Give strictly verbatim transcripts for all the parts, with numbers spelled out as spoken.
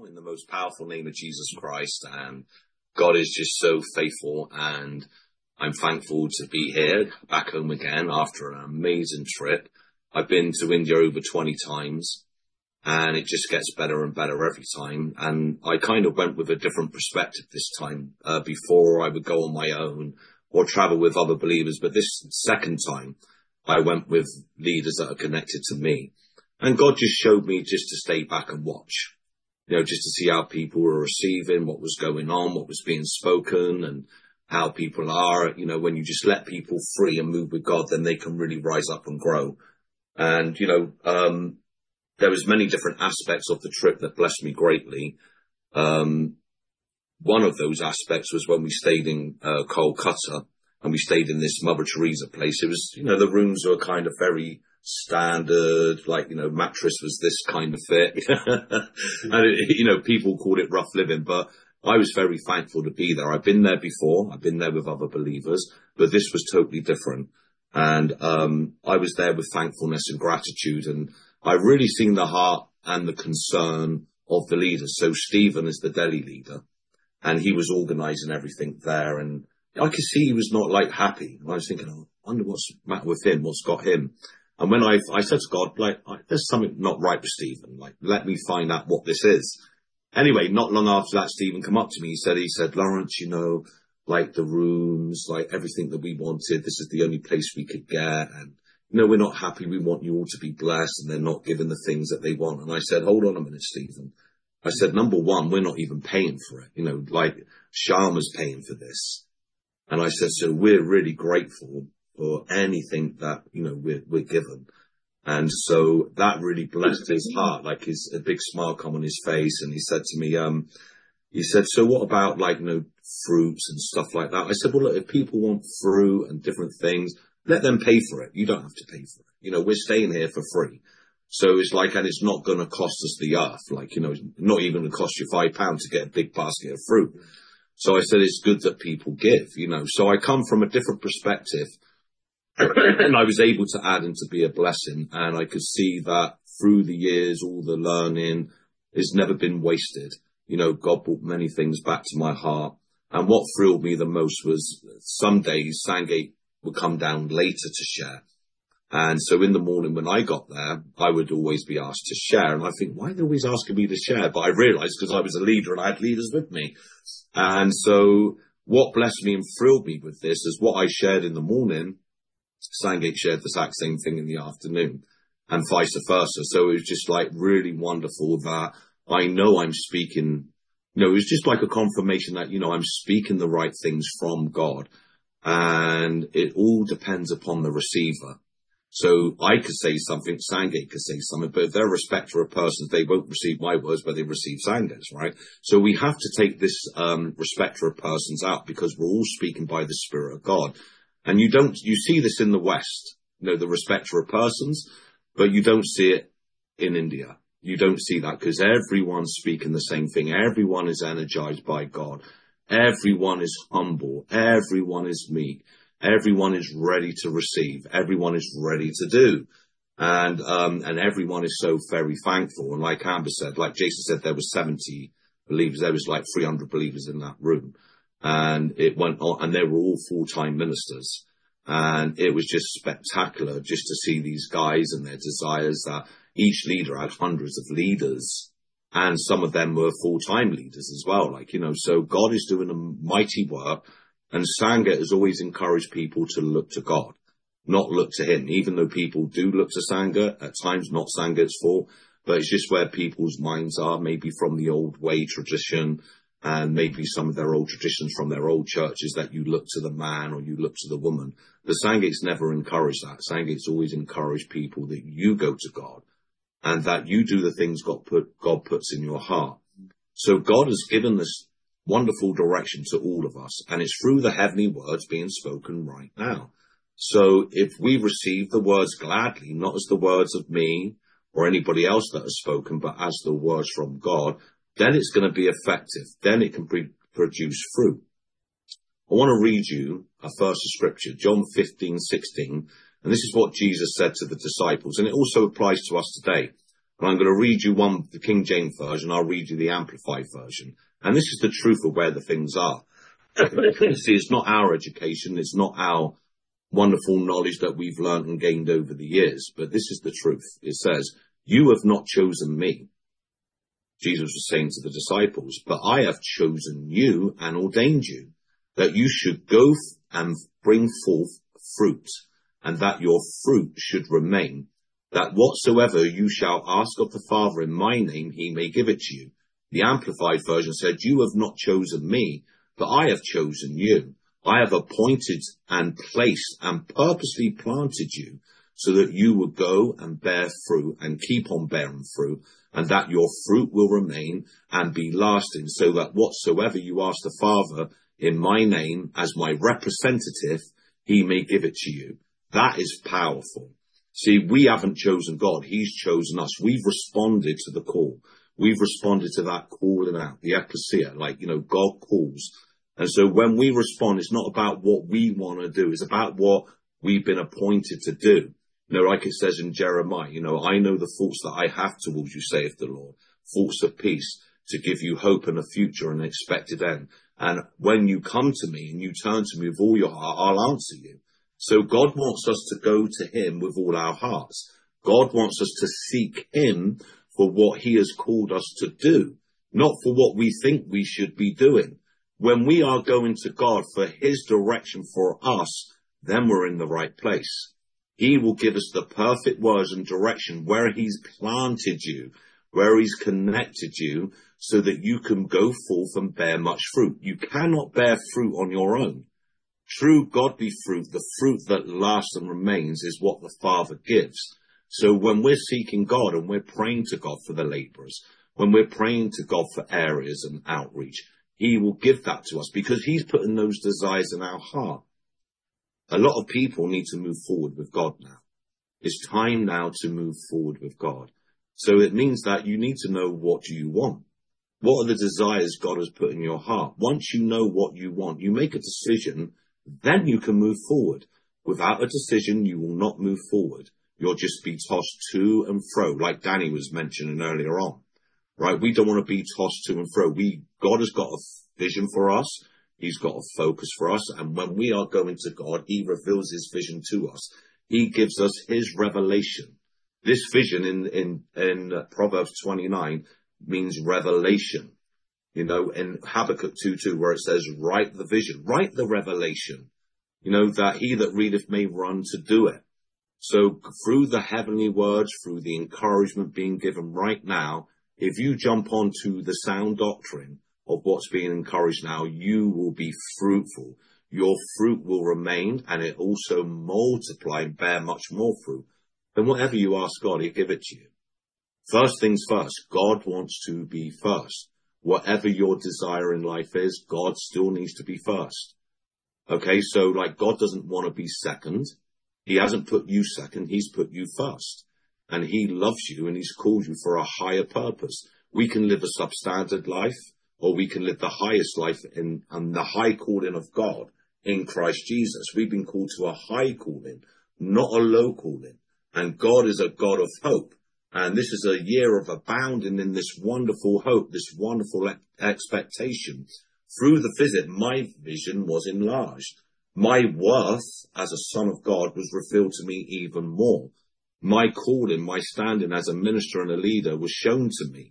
in the most powerful name of Jesus Christ, and God is just so faithful, and I'm thankful to be here, back home again after an amazing trip. I've been to India over twenty times, and it just gets better and better every time. And I kind of went with a different perspective this time. Uh, before I would go on my own or travel with other believers, but this second time I went with leaders that are connected to me. And God just showed me just to stay back and watch, you know, just to see how people were receiving what was going on, what was being spoken, and how people are. You know, when you just let people free and move with God, then they can really rise up and grow. And, you know, um, there was many different aspects of the trip that blessed me greatly. Um, one of those aspects was when we stayed in uh, Kolkata, and we stayed in this Mother Teresa place. It was, you know, the rooms were kind of very standard, like, you know, mattress was this kind of fit. And, it, you know, people called it rough living, but I was very thankful to be there. I've been there before. I've been there with other believers, but this was totally different. And um, I was there with thankfulness and gratitude, and I really seen the heart and the concern of the leaders. So Stephen is the Delhi leader, and he was organising everything there, and I could see he was not like happy. I was thinking, oh, I wonder what's the matter with him, what's got him. And when I, I said to God, like, there's something not right with Stephen. Like, let me find out what this is. Anyway, not long after that, Stephen come up to me. He said, he said, Lawrence, you know, like the rooms, like everything that we wanted, this is the only place we could get. And, you know, we're not happy. We want you all to be blessed, and they're not given the things that they want. And I said, hold on a minute, Stephen. I said, number one, we're not even paying for it. You know, like Sharma's paying for this. And I said, so we're really grateful for anything that, you know, we're, we're given. And so that really blessed his heart, like his, a big smile come on his face. And he said to me, um, he said, so what about like, you know, fruits and stuff like that? I said, well, look, if people want fruit and different things, let them pay for it. You don't have to pay for it. You know, we're staying here for free. So it's like, and it's not going to cost us the earth. Like, you know, it's not even going to cost you five pounds to get a big basket of fruit. So I said, it's good that people give, you know. So I come from a different perspective, and I was able to add and to be a blessing. And I could see that through the years, all the learning has never been wasted. You know, God brought many things back to my heart. And what thrilled me the most was some days Sandgate would come down later to share. And so in the morning when I got there, I would always be asked to share. And I think, why are they always asking me to share? But I realized because I was a leader and I had leaders with me. And so what blessed me and thrilled me with this is what I shared in the morning, Sandgate shared the exact same thing in the afternoon, and vice versa. So it was just like really wonderful that I know I'm speaking, you know, it was just like a confirmation that, you know, I'm speaking the right things from God, and it all depends upon the receiver. So I could say something, Sandgate could say something, but if they're a respecter of persons, they won't receive my words, but they receive Sandgate's, right? So we have to take this um, respecter of persons out, because we're all speaking by the Spirit of God. And you don't, you see this in the West, you know, the respecter of persons, but you don't see it in India. You don't see that, because everyone's speaking the same thing. Everyone is energized by God. Everyone is humble. Everyone is meek. Everyone is ready to receive. Everyone is ready to do. And, um, and everyone is so very thankful. And like Amber said, like Jason said, there was seventy believers. There was like three hundred believers in that room. And it went on, and they were all full-time ministers. And it was just spectacular just to see these guys and their desires, that each leader had hundreds of leaders, and some of them were full-time leaders as well. Like, you know, so God is doing a mighty work. And Sangha has always encouraged people to look to God, not look to him, even though people do look to Sangha, at times not Sangha's fault, but it's just where people's minds are, maybe from the old way tradition, and maybe some of their old traditions from their old churches, that you look to the man or you look to the woman. The Sangha's never encouraged that. Sangha's always encouraged people that you go to God, and that you do the things God put, God puts in your heart. So God has given this wonderful direction to all of us, and it's through the heavenly words being spoken right now. So if we receive the words gladly, not as the words of me or anybody else that has spoken, but as the words from God, then it's going to be effective. Then it can pre- produce fruit. I want to read you a verse of scripture, John fifteen sixteen, and this is what Jesus said to the disciples, and it also applies to us today. And I'm going to read you one, the King James Version. I'll read you the Amplified Version. And this is the truth of where the things are. See, it's not our education. It's not our wonderful knowledge that we've learned and gained over the years. But this is the truth. It says, you have not chosen me. Jesus was saying to the disciples, but I have chosen you and ordained you, that you should go and bring forth fruit, and that your fruit should remain, that whatsoever you shall ask of the Father in my name, he may give it to you. The Amplified Version said, you have not chosen me, but I have chosen you. I have appointed and placed and purposely planted you so that you will go and bear fruit and keep on bearing fruit, and that your fruit will remain and be lasting, so that whatsoever you ask the Father in my name as my representative, he may give it to you. That is powerful. See, we haven't chosen God. He's chosen us. We've responded to the call. We've responded to that calling out, the ecclesia, like, you know, God calls. And so when we respond, it's not about what we want to do. It's about what we've been appointed to do. You know, like it says in Jeremiah, you know, I know the thoughts that I have towards you, saith the Lord, thoughts of peace, to give you hope and a future and an expected end. And when you come to me and you turn to me with all your heart, I'll answer you. So God wants us to go to him with all our hearts. God wants us to seek him for what he has called us to do, not for what we think we should be doing. When we are going to God for his direction for us, then we're in the right place. He will give us the perfect words and direction where he's planted you, where he's connected you, so that you can go forth and bear much fruit. You cannot bear fruit on your own. True godly fruit, the fruit that lasts and remains, is what the Father gives. So when we're seeking God and we're praying to God for the laborers, when we're praying to God for areas and outreach, he will give that to us because he's putting those desires in our heart. A lot of people need to move forward with God now. It's time now to move forward with God. So it means that you need to know, what do you want? What are the desires God has put in your heart? Once you know what you want, you make a decision, then you can move forward. Without a decision, you will not move forward. You'll just be tossed to and fro, like Danny was mentioning earlier on. Right? We don't want to be tossed to and fro. We, God has got a vision for us. He's got a focus for us. And when we are going to God, he reveals his vision to us. He gives us his revelation. This vision in, in, in Proverbs twenty-nine means revelation. You know, in Habakkuk two two, where it says, write the vision, write the revelation, you know, that he that readeth may run to do it. So through the heavenly words, through the encouragement being given right now, if you jump onto the sound doctrine of what's being encouraged now, you will be fruitful. Your fruit will remain, and it also multiply and bear much more fruit. Then whatever you ask God, he'll give it to you. First things first, God wants to be first. Whatever your desire in life is, God still needs to be first. Okay, so like God doesn't want to be second. He hasn't put you second, he's put you first. And he loves you and he's called you for a higher purpose. We can live a substandard life, or we can live the highest life in, and the high calling of God in Christ Jesus. We've been called to a high calling, not a low calling. And God is a God of hope. And this is a year of abounding in this wonderful hope, this wonderful expectation. Through the visit, my vision was enlarged. My worth as a son of God was revealed to me even more. My calling, my standing as a minister and a leader was shown to me.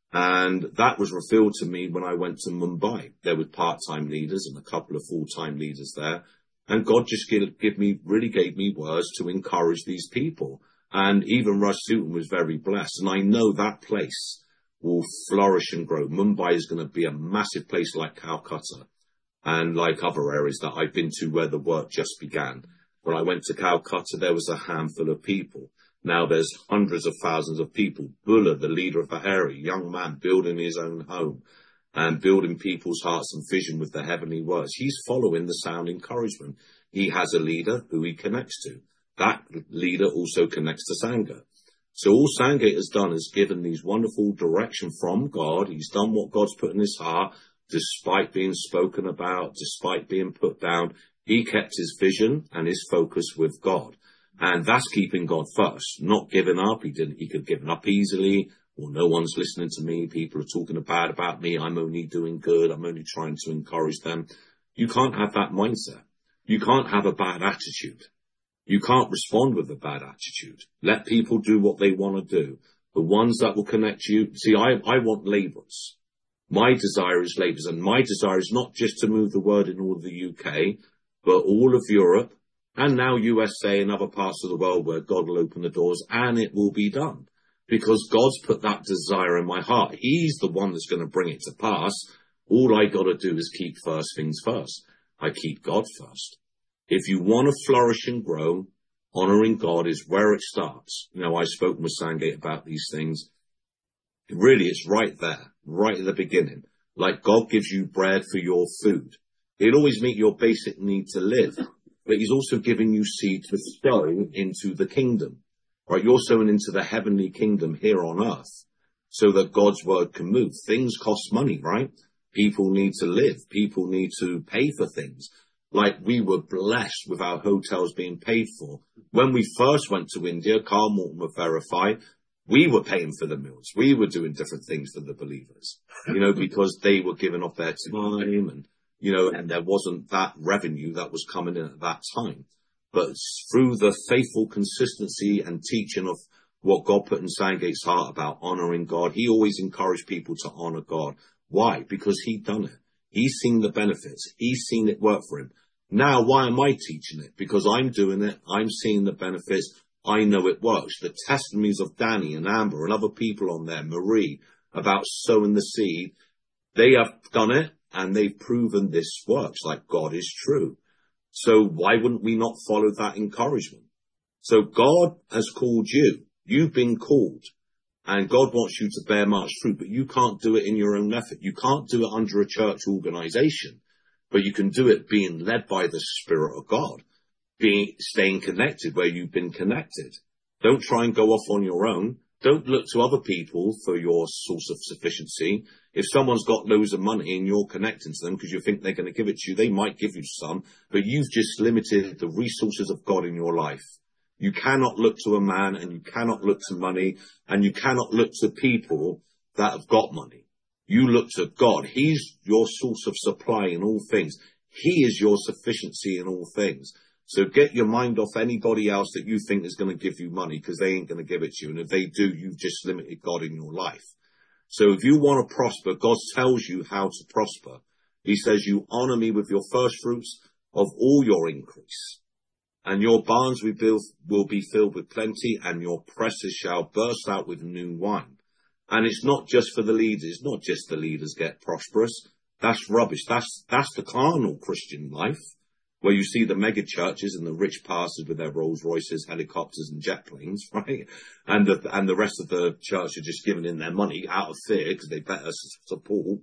And that was revealed to me when I went to Mumbai. There were part-time leaders and a couple of full-time leaders there. And God just give, give me, really gave me words to encourage these people. And even Russ Sutton was very blessed. And I know that place will flourish and grow. Mumbai is going to be a massive place like Calcutta and like other areas that I've been to where the work just began. When I went to Calcutta, there was a handful of people. Now there's hundreds of thousands of people. Bulla, the leader of the area, young man building his own home and building people's hearts and vision with the heavenly words. He's following the sound encouragement. He has a leader who he connects to. That leader also connects to Sangha. So all Sangate has done is given these wonderful direction from God. He's done what God's put in his heart, despite being spoken about, despite being put down. He kept his vision and his focus with God. And that's keeping God first, not giving up. He didn't, he could have given up easily, or no one's listening to me. People are talking bad about me. I'm only doing good. I'm only trying to encourage them. You can't have that mindset. You can't have a bad attitude. You can't respond with a bad attitude. Let people do what they want to do. The ones that will connect you. See, I, I want laborers. My desire is laborers. And my desire is not just to move the word in all of the U K, but all of Europe, and now U S A and other parts of the world where God will open the doors, and it will be done. Because God's put that desire in my heart. He's the one that's going to bring it to pass. All I got to do is keep first things first. I keep God first. If you want to flourish and grow, honoring God is where it starts. You know, I've spoken with Sandgate about these things. Really, it's right there, right at the beginning. Like God gives you bread for your food. He'll always meet your basic need to live, but he's also giving you seed to sow into the kingdom. Right? You're sowing into the heavenly kingdom here on earth so that God's word can move. Things cost money, right? People need to live. People need to pay for things. Like we were blessed with our hotels being paid for. When we first went to India, Carl Morton will verify, we were paying for the meals. We were doing different things for the believers, you know, because they were giving off their time and, you know, and there wasn't that revenue that was coming in at that time. But through the faithful consistency and teaching of what God put in Sandgate's heart about honoring God, he always encouraged people to honor God. Why? Because he'd done it. He's seen the benefits. He's seen it work for him. Now, why am I teaching it? Because I'm doing it. I'm seeing the benefits. I know it works. The testimonies of Danny and Amber and other people on there, Marie, about sowing the seed, they have done it and they've proven this works, like God is true. So why wouldn't we not follow that encouragement? So God has called you. You've been called. And God wants you to bear much fruit, but you can't do it in your own effort. You can't do it under a church organization, but you can do it being led by the Spirit of God, being, staying connected where you've been connected. Don't try and go off on your own. Don't look to other people for your source of sufficiency. If someone's got loads of money and you're connecting to them because you think they're going to give it to you, they might give you some, but you've just limited the resources of God in your life. You cannot look to a man and you cannot look to money and you cannot look to people that have got money. You look to God. He's your source of supply in all things. He is your sufficiency in all things. So get your mind off anybody else that you think is going to give you money because they ain't going to give it to you. And if they do, you've just limited God in your life. So if you want to prosper, God tells you how to prosper. He says, you honor me with your first fruits of all your increase. And your barns we build will be filled with plenty, and your presses shall burst out with new wine. And it's not just for the leaders. It's not just the leaders get prosperous. That's rubbish. That's that's the carnal Christian life, where you see the mega churches and the rich pastors with their Rolls Royces, helicopters, and jet planes, right? And the and the rest of the church are just giving in their money out of fear because they better support.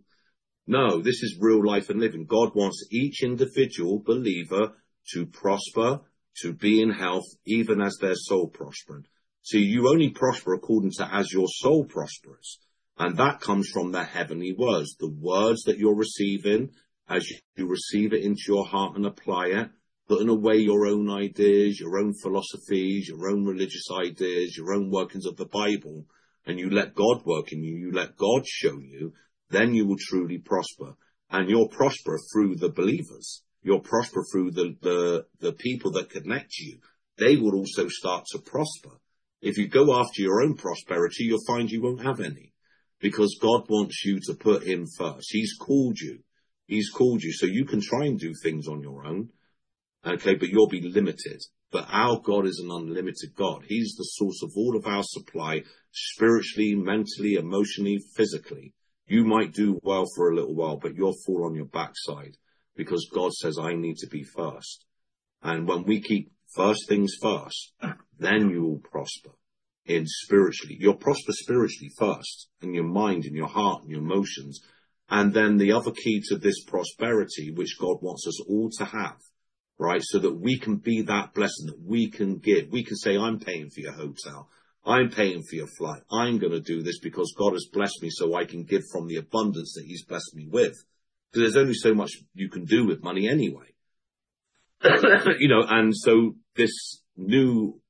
No, this is real life and living. God wants each individual believer to prosper, to be in health, even as their soul prospering. See, you only prosper according to as your soul prospers. And that comes from the heavenly words, the words that you're receiving as you receive it into your heart and apply it, putting away your own ideas, your own philosophies, your own religious ideas, your own workings of the Bible, and you let God work in you, you let God show you, then you will truly prosper. And you'll prosper through the believers. You'll prosper through the, the, the people that connect you. They will also start to prosper. If you go after your own prosperity, you'll find you won't have any, because God wants you to put him first. He's called you. He's called you. So you can try and do things on your own. Okay. But you'll be limited. But our God is an unlimited God. He's the source of all of our supply, spiritually, mentally, emotionally, physically. You might do well for a little while, but you'll fall on your backside. Because God says, I need to be first. And when we keep first things first, then you will prosper in spiritually. You'll prosper spiritually first, in your mind, in your heart, in your emotions. And then the other key to this prosperity, which God wants us all to have, right? So that we can be that blessing, that we can give. We can say, I'm paying for your hotel. I'm paying for your flight. I'm going to do this because God has blessed me so I can give from the abundance that he's blessed me with. Because there's only so much you can do with money anyway. You know, and so this new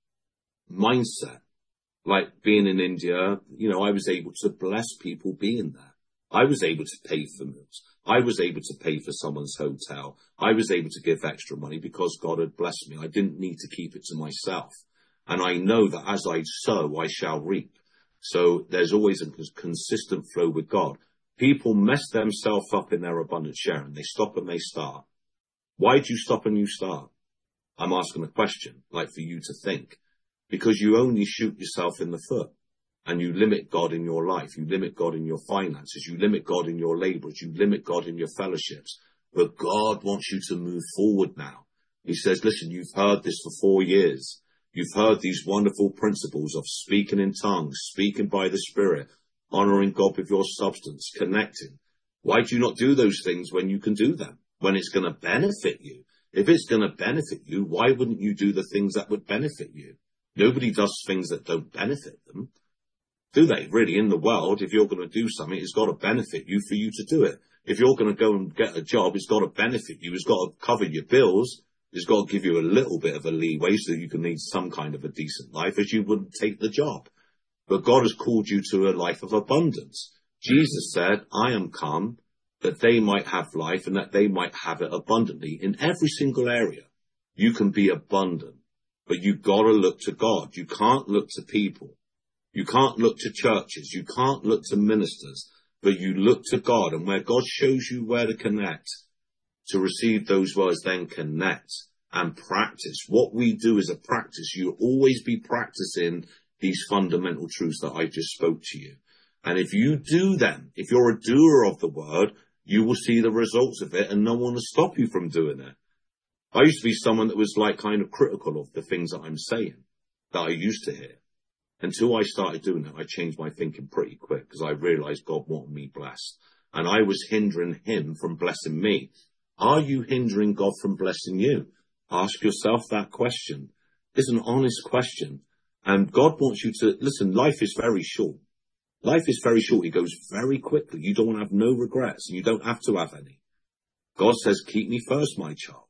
mindset. Like being in India, you know, I was able to bless people being there. I was able to pay for meals. I was able to pay for someone's hotel. I was able to give extra money because God had blessed me. I didn't need to keep it to myself. And I know that as I sow, I shall reap. So there's always a consistent flow with God. People mess themselves up in their abundant sharing. They stop and they start. Why do you stop and you start? I'm asking a question, like for you to think. Because you only shoot yourself in the foot. And you limit God in your life. You limit God in your finances. You limit God in your labours. You limit God in your fellowships. But God wants you to move forward now. He says, listen, you've heard this for four years. You've heard these wonderful principles of speaking in tongues, speaking by the Spirit, honouring God with your substance, connecting. Why do you not do those things when you can do them? When it's going to benefit you? If it's going to benefit you, why wouldn't you do the things that would benefit you? Nobody does things that don't benefit them. Do they? Really, in the world, if you're going to do something, it's got to benefit you for you to do it. If you're going to go and get a job, it's got to benefit you. It's got to cover your bills. It's got to give you a little bit of a leeway so you can lead some kind of a decent life, as you wouldn't take the job. But God has called you to a life of abundance. Jesus said, I am come that they might have life and that they might have it abundantly in every single area. You can be abundant, but you've got to look to God. You can't look to people. You can't look to churches. You can't look to ministers, but you look to God, and where God shows you where to connect, to receive those words, then connect and practice. What we do is a practice. You'll always be practicing these fundamental truths that I just spoke to you. And if you do them, if you're a doer of the word, you will see the results of it, and no one will stop you from doing it. I used to be someone that was like kind of critical of the things that I'm saying, that I used to hear. Until I started doing it, I changed my thinking pretty quick because I realized God wanted me blessed. And I was hindering him from blessing me. Are you hindering God from blessing you? Ask yourself that question. It's an honest question. And God wants you to, listen, life is very short. Life is very short. It goes very quickly. You don't want to have no regrets, and you don't have to have any. God says, keep me first, my child.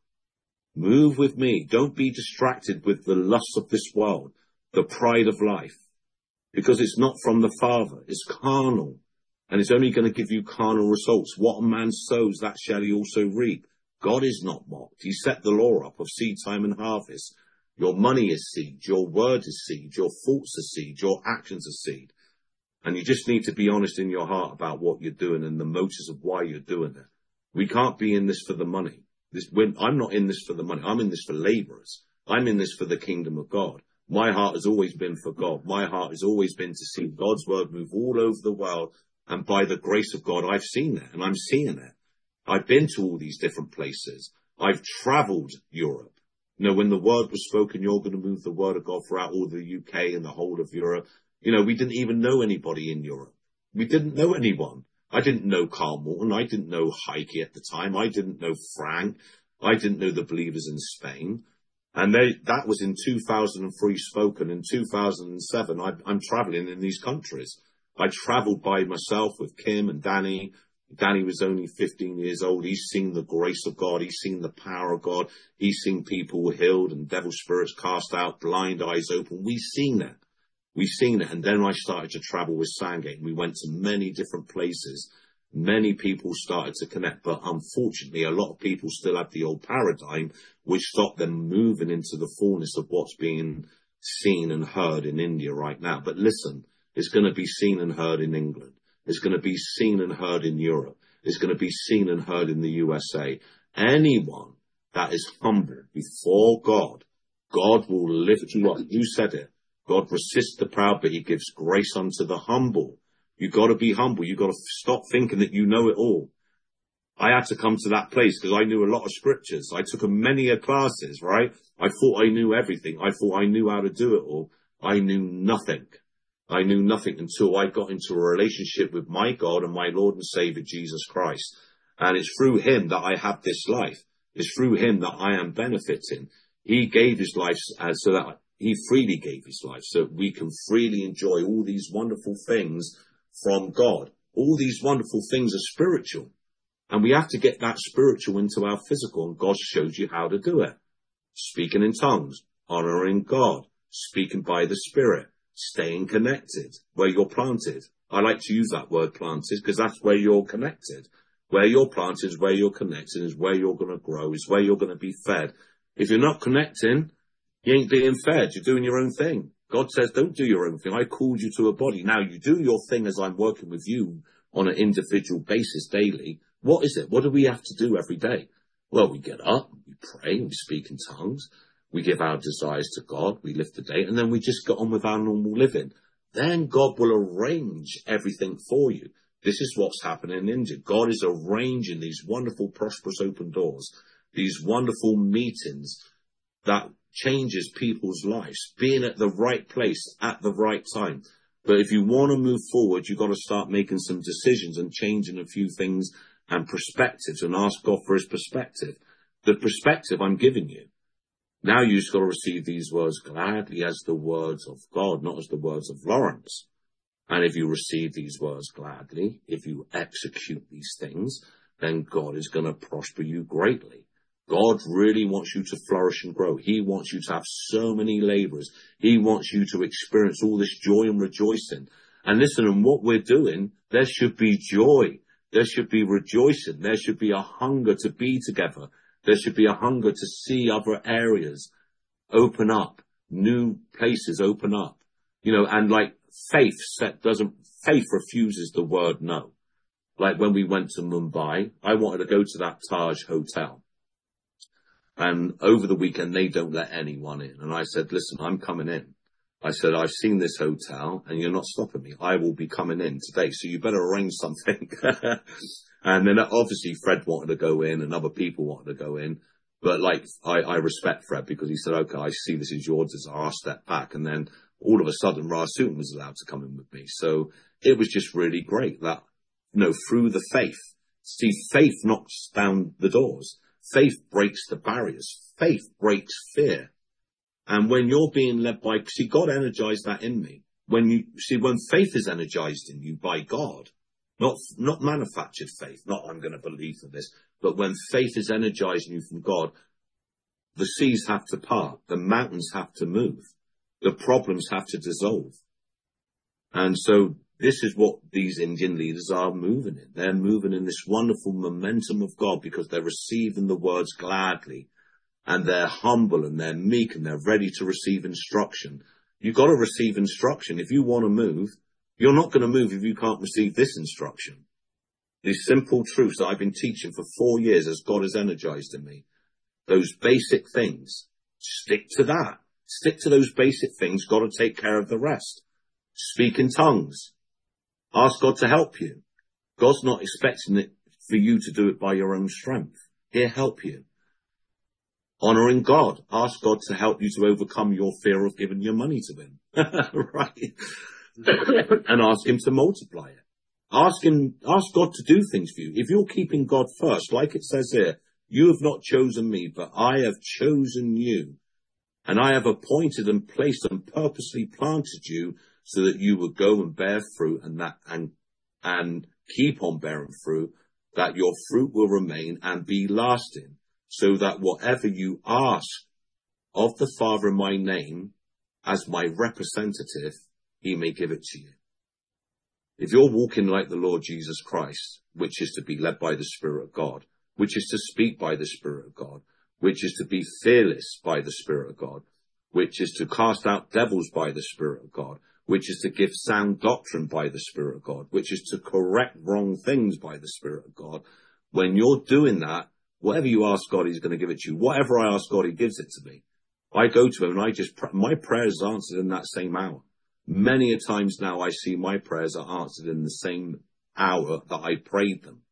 Move with me. Don't be distracted with the lusts of this world, the pride of life, because it's not from the Father. It's carnal, and it's only going to give you carnal results. What a man sows, that shall he also reap. God is not mocked. He set the law up of seed time and harvest. Your money is seed. Your word is seed. Your thoughts are seed. Your actions are seed. And you just need to be honest in your heart about what you're doing and the motives of why you're doing it. We can't be in this for the money. This, when, I'm not in this for the money. I'm in this for laborers. I'm in this for the kingdom of God. My heart has always been for God. My heart has always been to see God's word move all over the world. And by the grace of God, I've seen it, and I'm seeing it. I've been to all these different places. I've traveled Europe. You know, when the word was spoken, you're going to move the word of God throughout all the U K and the whole of Europe. You know, we didn't even know anybody in Europe. We didn't know anyone. I didn't know Carl Morton. I didn't know Heike at the time. I didn't know Frank. I didn't know the believers in Spain. And they, that was in two thousand three spoken. In two thousand seven, I, I'm traveling in these countries. I traveled by myself with Kim and Danny. Danny was only fifteen years old. He's seen the grace of God. He's seen the power of God. He's seen people healed and devil spirits cast out, blind eyes open. We've seen it. We've seen it. And then I started to travel with Sandgate. We went to many different places. Many people started to connect. But unfortunately, a lot of people still have the old paradigm, which stopped them moving into the fullness of what's being seen and heard in India right now. But listen, it's going to be seen and heard in England. It's going to be seen and heard in Europe. It's going to be seen and heard in the U S A. Anyone that is humble before God, God will lift you up. You said it. God resists the proud, but he gives grace unto the humble. You've got to be humble. You've got to stop thinking that you know it all. I had to come to that place because I knew a lot of scriptures. I took a many a classes, right? I thought I knew everything. I thought I knew how to do it all. I knew nothing. I knew nothing until I got into a relationship with my God and my Lord and Savior, Jesus Christ. And it's through him that I have this life. It's through him that I am benefiting. He gave his life uh, so that he freely gave his life so we can freely enjoy all these wonderful things from God. All these wonderful things are spiritual. And we have to get that spiritual into our physical, and God shows you how to do it. Speaking in tongues, honoring God, speaking by the Spirit, staying connected, where you're planted. I like to use that word planted because that's where you're connected. Where you're planted is where you're connected, is where you're going to grow, is where you're going to be fed. If you're not connecting, you ain't being fed. You're doing your own thing. God says, don't do your own thing. I called you to a body. Now you do your thing as I'm working with you on an individual basis daily. What is it? What do we have to do every day? Well, we get up, we pray, we speak in tongues, we give our desires to God, we lift the day, and then we just get on with our normal living. Then God will arrange everything for you. This is what's happening in India. God is arranging these wonderful, prosperous open doors, these wonderful meetings that changes people's lives, being at the right place at the right time. But if you want to move forward, you've got to start making some decisions and changing a few things and perspectives and ask God for his perspective. The perspective I'm giving you. Now you've got to receive these words gladly as the words of God, not as the words of Lawrence. And if you receive these words gladly, if you execute these things, then God is going to prosper you greatly. God really wants you to flourish and grow. He wants you to have so many laborers. He wants you to experience all this joy and rejoicing. And listen, in what we're doing, there should be joy. There should be rejoicing. There should be a hunger to be together. There should be a hunger to see other areas open up, new places open up. You know, and like faith set doesn't, faith refuses the word no. Like when we went to Mumbai, I wanted to go to that Taj hotel. And over the weekend, they don't let anyone in. And I said, listen, I'm coming in. I said, I've seen this hotel and you're not stopping me. I will be coming in today. So you better arrange something. And then obviously Fred wanted to go in and other people wanted to go in. But like, I, I respect Fred because he said, okay, I see this is your desire. I'll step back. And then all of a sudden, Rasoon was allowed to come in with me. So it was just really great that, you know, through the faith. See, faith knocks down the doors. Faith breaks the barriers. Faith breaks fear. And when you're being led by, see, God energized that in me. When you, see, when faith is energized in you by God, not, not manufactured faith, not I'm going to believe for this, but when faith is energizing you from God, the seas have to part, the mountains have to move, the problems have to dissolve. And so this is what these Indian leaders are moving in. They're moving in this wonderful momentum of God because they're receiving the words gladly and they're humble and they're meek and they're ready to receive instruction. You've got to receive instruction. If you want to move, you're not going to move if you can't receive this instruction. These simple truths that I've been teaching for four years as God has energized in me. Those basic things. Stick to that. Stick to those basic things. Got to take care of the rest. Speak in tongues. Ask God to help you. God's not expecting it for you to do it by your own strength. He'll help you. Honoring God. Ask God to help you to overcome your fear of giving your money to him. Right? And ask him to multiply it. Ask him, ask God to do things for you. If you're keeping God first, like it says here, you have not chosen me, but I have chosen you. And I have appointed and placed and purposely planted you so that you would go and bear fruit and that, and, and keep on bearing fruit, that your fruit will remain and be lasting, so that whatever you ask of the Father in my name, as my representative, he may give it to you. If you're walking like the Lord Jesus Christ, which is to be led by the Spirit of God, which is to speak by the Spirit of God, which is to be fearless by the Spirit of God, which is to cast out devils by the Spirit of God, which is to give sound doctrine by the Spirit of God, which is to correct wrong things by the Spirit of God. When you're doing that, whatever you ask God, he's going to give it to you. Whatever I ask God, he gives it to me. I go to him and I just, my prayers are answered in that same hour. Many a times now I see my prayers are answered in the same hour that I prayed them.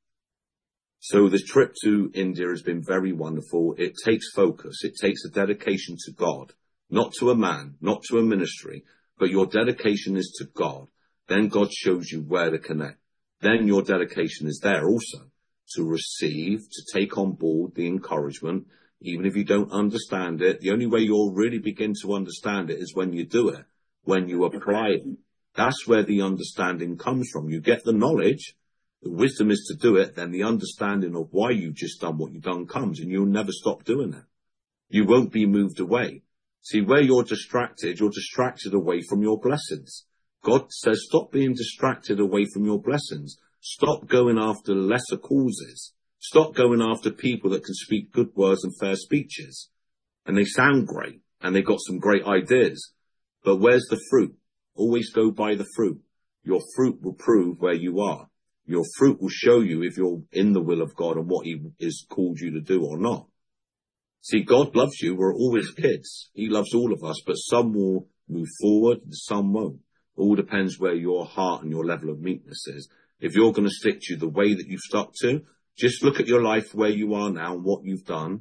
So the trip to India has been very wonderful. It takes focus. It takes a dedication to God, not to a man, not to a ministry, but your dedication is to God. Then God shows you where to connect. Then your dedication is there also to receive, to take on board the encouragement, even if you don't understand it. The only way you'll really begin to understand it is when you do it, when you apply it. That's where the understanding comes from. You get the knowledge, the wisdom is to do it, then the understanding of why you've just done what you've done comes, and you'll never stop doing it. You won't be moved away. See, where you're distracted, you're distracted away from your blessings. God says, stop being distracted away from your blessings. Stop going after lesser causes. Stop going after people that can speak good words and fair speeches. And they sound great, and they've got some great ideas. But where's the fruit? Always go by the fruit. Your fruit will prove where you are. Your fruit will show you if you're in the will of God and what he has called you to do or not. See, God loves you. We're always kids. He loves all of us, but some will move forward and some won't. It all depends where your heart and your level of meekness is. If you're going to stick to the way that you've stuck to, just look at your life where you are now and what you've done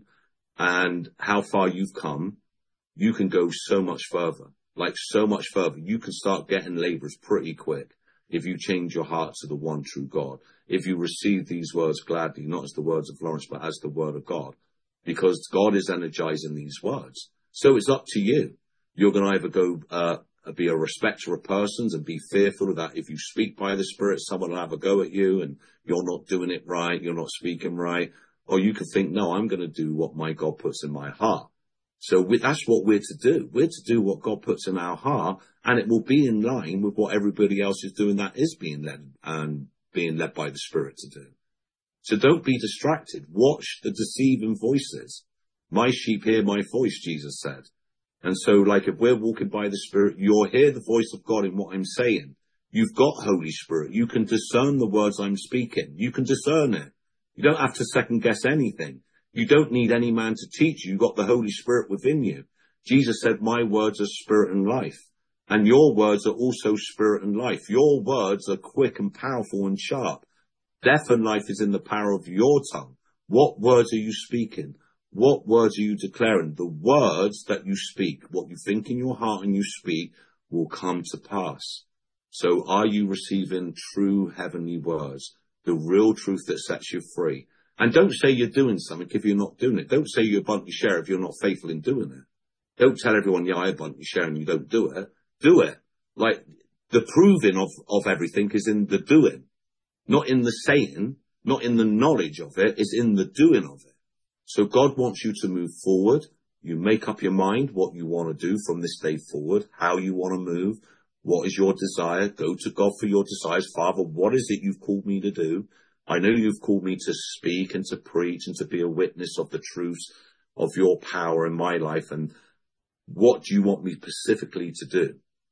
and how far you've come. You can go so much further, like so much further. You can start getting laborers pretty quick if you change your heart to the one true God. If you receive these words gladly, not as the words of Lawrence, but as the word of God, because God is energizing these words. So it's up to you. You're going to either go, uh, be a respecter of persons and be fearful that if you speak by the Spirit, someone will have a go at you and you're not doing it right, you're not speaking right. Or you can think, no, I'm going to do what my God puts in my heart. So we, that's what we're to do. We're to do what God puts in our heart, and it will be in line with what everybody else is doing that is being led and being led by the Spirit to do. So don't be distracted. Watch the deceiving voices. My sheep hear my voice, Jesus said. And so, like, if we're walking by the Spirit, you'll hear the voice of God in what I'm saying. You've got Holy Spirit. You can discern the words I'm speaking. You can discern it. You don't have to second guess anything. You don't need any man to teach you. You've got the Holy Spirit within you. Jesus said, my words are spirit and life. And your words are also spirit and life. Your words are quick and powerful and sharp. Death and life is in the power of your tongue. What words are you speaking? What words are you declaring? The words that you speak, what you think in your heart and you speak, will come to pass. So are you receiving true heavenly words, the real truth that sets you free? And don't say you're doing something if you're not doing it. Don't say you're Buntley Share if you're not faithful in doing it. Don't tell everyone, yeah, I Buntley Share, and you don't do it. Do it. Like, the proving of, of everything is in the doing. Not in the saying, not in the knowledge of it, it's in the doing of it. So God wants you to move forward. You make up your mind what you want to do from this day forward, how you want to move, what is your desire. Go to God for your desires. Father, what is it you've called me to do? I know you've called me to speak and to preach and to be a witness of the truths of your power in my life. And what do you want me specifically to do?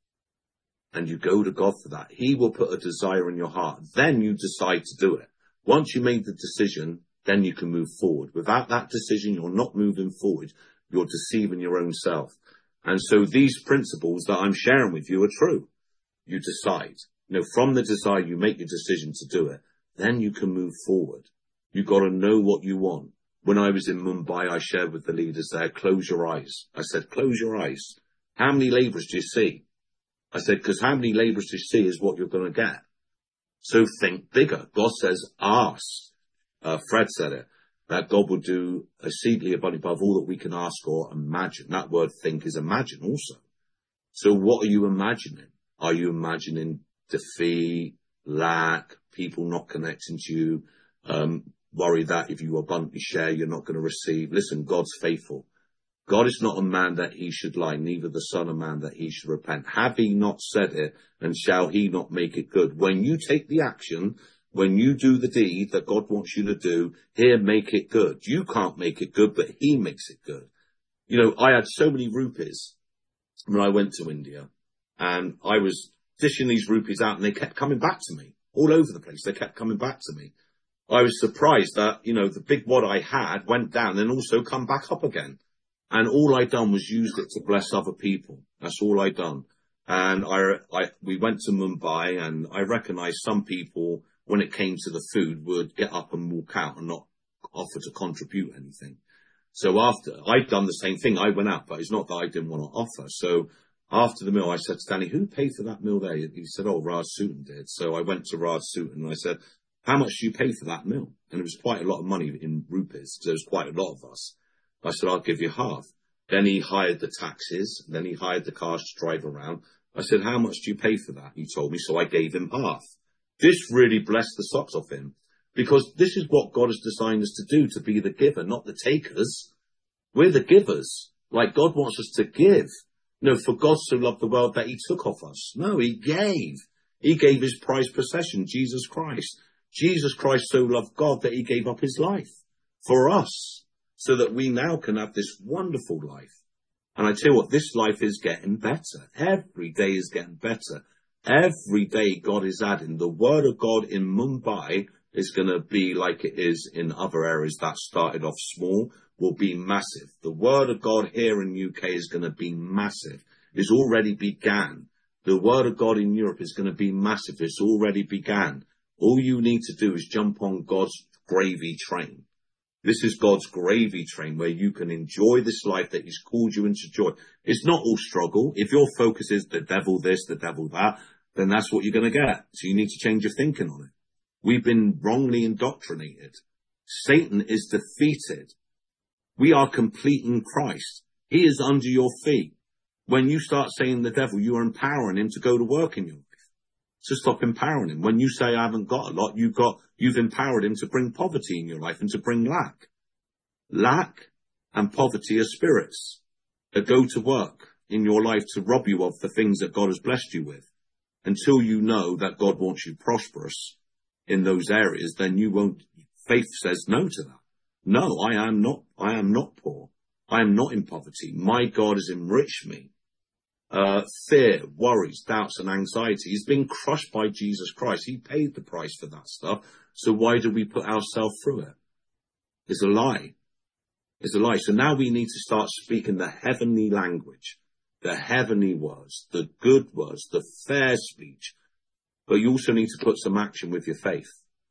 And you go to God for that. He will put a desire in your heart. Then you decide to do it. Once you made the decision, then you can move forward. Without that decision, you're not moving forward. You're deceiving your own self. And so these principles that I'm sharing with you are true. You decide. You know, from the desire, you make your decision to do it. Then you can move forward. You've got to know what you want. When I was in Mumbai, I shared with the leaders there, close your eyes. I said, close your eyes. How many labourers do you see? I said, because how many labourers do you see is what you're going to get. So think bigger. God says, ask. Uh, Fred said it, that God will do exceedingly abundantly above all that we can ask or imagine. That word think is imagine also. So what are you imagining? Are you imagining defeat, lack, people not connecting to you, um, worry that if you abundantly share, you're not going to receive? Listen, God's faithful. God is not a man that he should lie, neither the son of man that he should repent. Have he not said it, and shall he not make it good? When you take the action, when you do the deed that God wants you to do, he'll make it good. You can't make it good, but he makes it good. You know, I had so many rupees when I went to India, and I was dishing these rupees out, and they kept coming back to me all over the place. They kept coming back to me. I was surprised that, you know, the big wad I had went down and also come back up again. And all I done was used it to bless other people. That's all I done. And I, I, we went to Mumbai, and I recognized some people, when it came to the food, would get up and walk out and not offer to contribute anything. So after, I'd done the same thing. I went out, but it's not that I didn't want to offer. So after the meal, I said to Danny, who paid for that meal there? He said, oh, Raj Sutton did. So I went to Raj Sutton and I said, how much do you pay for that meal? And it was quite a lot of money in rupees. There was quite a lot of us. I said, I'll give you half. Then he hired the taxis. Then he hired the cars to drive around. I said, how much do you pay for that? He told me, so I gave him half. This really blessed the socks off him, because this is what God has designed us to do, to be the giver, not the takers. We're the givers. Like God wants us to give. No, for God so loved the world that he took off us. No, he gave. He gave his prized possession, Jesus Christ. Jesus Christ so loved God that he gave up his life for us so that we now can have this wonderful life. And I tell you what, this life is getting better. Every day is getting better. Every day God is adding. The word of God in Mumbai is going to be like it is in other areas that started off small, will be massive. The word of God here in U K is going to be massive. It's already began. The word of God in Europe is going to be massive. It's already began. All you need to do is jump on God's gravy train. This is God's gravy train where you can enjoy this life that he's called you into joy. It's not all struggle. If your focus is the devil this, the devil that, then that's what you're going to get. So you need to change your thinking on it. We've been wrongly indoctrinated. Satan is defeated. We are complete in Christ. He is under your feet. When you start saying the devil, you are empowering him to go to work in your life. So stop empowering him. When you say I haven't got a lot, you've got, you've empowered him to bring poverty in your life and to bring lack. Lack and poverty are spirits that go to work in your life to rob you of the things that God has blessed you with. Until you know that God wants you prosperous in those areas, then you won't, faith says no to that. No, I am not, I am not poor. I am not in poverty. My God has enriched me. Uh, fear, worries, doubts and anxiety has been crushed by Jesus Christ. He paid the price for that stuff. So why do we put ourselves through it? It's a lie. It's a lie. So now we need to start speaking the heavenly language, the heavenly words, the good words, the fair speech. But you also need to put some action with your faith.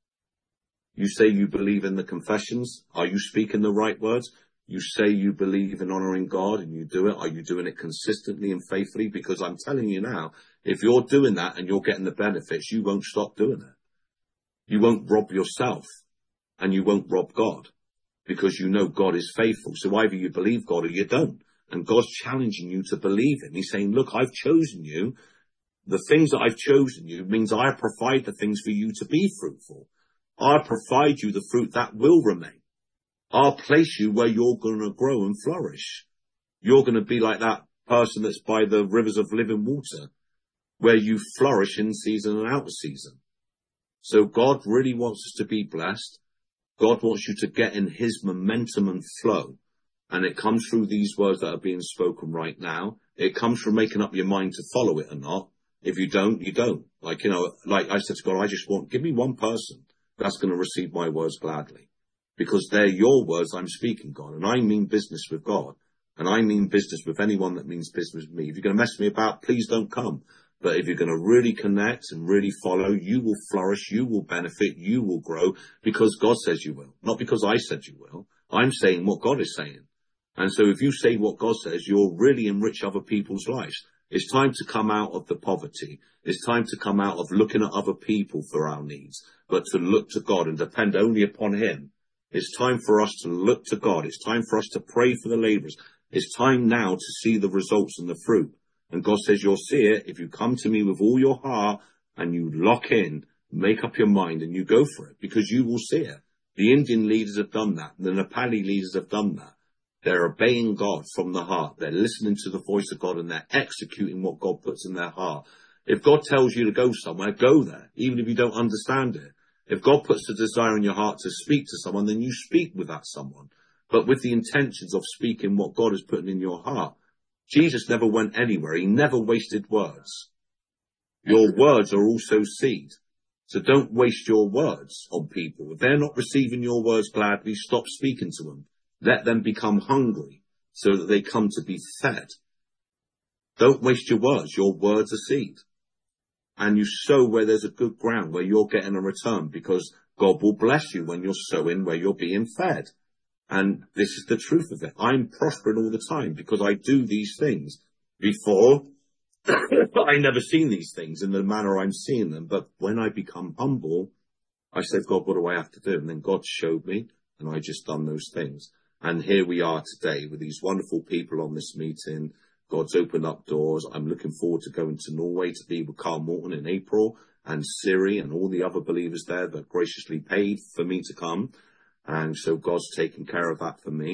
You say you believe in the confessions. Are you speaking the right words? You say you believe in honouring God and you do it. Are you doing it consistently and faithfully? Because I'm telling you now, if you're doing that and you're getting the benefits, you won't stop doing it. You won't rob yourself and you won't rob God because you know God is faithful. So either you believe God or you don't. And God's challenging you to believe him. He's saying, look, I've chosen you. The things that I've chosen you means I provide the things for you to be fruitful. I provide you the fruit that will remain. I'll place you where you're going to grow and flourish. You're going to be like that person that's by the rivers of living water, where you flourish in season and out of season. So God really wants us to be blessed. God wants you to get in his momentum and flow. And it comes through these words that are being spoken right now. It comes from making up your mind to follow it or not. If you don't, you don't. Like, you know, like I said to God, I just want, give me one person that's going to receive my words gladly. Because they're your words I'm speaking, God. And I mean business with God. And I mean business with anyone that means business with me. If you're going to mess me about, please don't come. But if you're going to really connect and really follow, you will flourish, you will benefit, you will grow because God says you will. Not because I said you will. I'm saying what God is saying. And so if you say what God says, you'll really enrich other people's lives. It's time to come out of the poverty. It's time to come out of looking at other people for our needs, but to look to God and depend only upon him. It's time for us to look to God. It's time for us to pray for the labourers. It's time now to see the results and the fruit. And God says you'll see it if you come to me with all your heart and you lock in, make up your mind and you go for it because you will see it. The Indian leaders have done that. The Nepali leaders have done that. They're obeying God from the heart. They're listening to the voice of God and they're executing what God puts in their heart. If God tells you to go somewhere, go there, even if you don't understand it. If God puts a desire in your heart to speak to someone, then you speak with that someone, but with the intentions of speaking what God has put in your heart. Jesus never went anywhere. He never wasted words. Your words are also seed. So don't waste your words on people. If they're not receiving your words gladly, stop speaking to them. Let them become hungry so that they come to be fed. Don't waste your words. Your words are seed. And you sow where there's a good ground, where you're getting a return, because God will bless you when you're sowing where you're being fed. And this is the truth of it. I'm prospering all the time because I do these things. Before, I never seen these things in the manner I'm seeing them. But when I become humble, I said, God, what do I have to do? And then God showed me, and I just done those things. And here we are today with these wonderful people on this meeting. God's opened up doors. I'm looking forward to going to Norway to be with Carl Morton in April, and Siri and all the other believers there that graciously paid for me to come. And so God's taken care of that for me.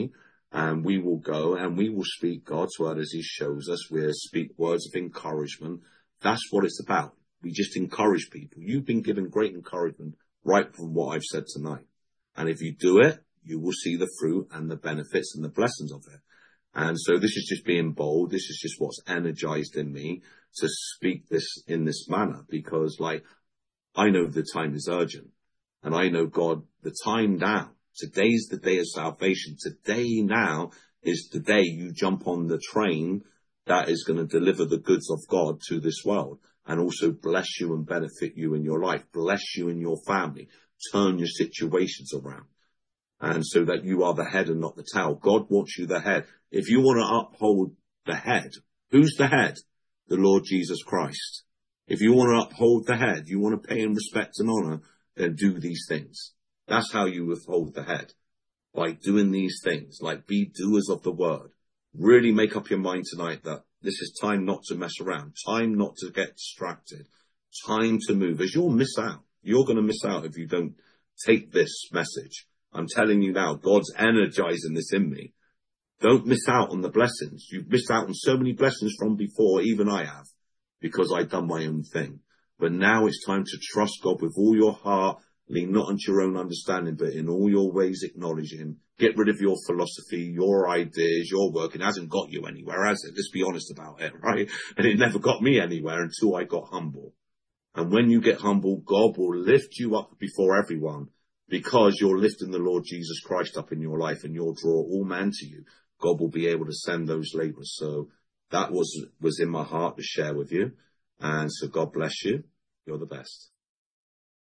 And we will go and we will speak God's word as he shows us. We'll speak words of encouragement. That's what it's about. We just encourage people. You've been given great encouragement right from what I've said tonight. And if you do it, you will see the fruit and the benefits and the blessings of it. And so this is just being bold. This is just what's energized in me to speak this in this manner, because like, I know the time is urgent, and I know God, the time now, today's the day of salvation. Today now is the day you jump on the train that is going to deliver the goods of God to this world and also bless you and benefit you in your life, bless you in your family, turn your situations around. And so that you are the head and not the tail. God wants you the head. If you want to uphold the head, who's the head? The Lord Jesus Christ. If you want to uphold the head, you want to pay him respect and honor, then do these things. That's how you uphold the head. By doing these things, like be doers of the word. Really make up your mind tonight that this is time not to mess around, time not to get distracted, time to move, as you'll miss out. You're going to miss out if you don't take this message. I'm telling you now, God's energizing this in me. Don't miss out on the blessings. You've missed out on so many blessings from before, even I have, because I've done my own thing. But now it's time to trust God with all your heart, lean not unto your own understanding, but in all your ways acknowledge him. Get rid of your philosophy, your ideas, your work. It hasn't got you anywhere, has it? Let's be honest about it, right? And it never got me anywhere until I got humble. And when you get humble, God will lift you up before everyone, because you're lifting the Lord Jesus Christ up in your life, and you'll draw all men to you. God will be able to send those laborers. So that was, was in my heart to share with you. And so God bless you. You're the best.